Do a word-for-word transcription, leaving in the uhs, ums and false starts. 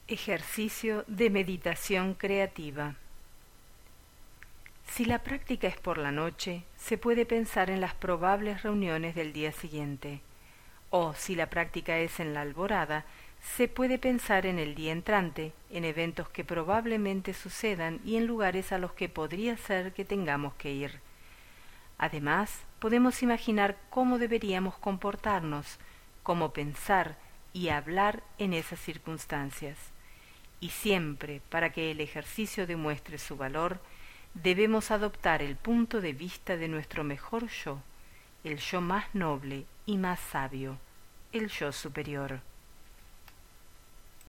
Ejercicio de meditación creativa. Si la práctica es por la noche, se puede pensar en las probables reuniones del día siguiente, o si la práctica es en la alborada, se puede pensar en el día entrante, en eventos que probablemente sucedan y en lugares a los que podría ser que tengamos que ir. Además, podemos imaginar cómo deberíamos comportarnos, cómo pensar y hablar en esas circunstancias. Y siempre, para que el ejercicio demuestre su valor, debemos adoptar el punto de vista de nuestro mejor yo, el yo más noble y más sabio, el yo superior.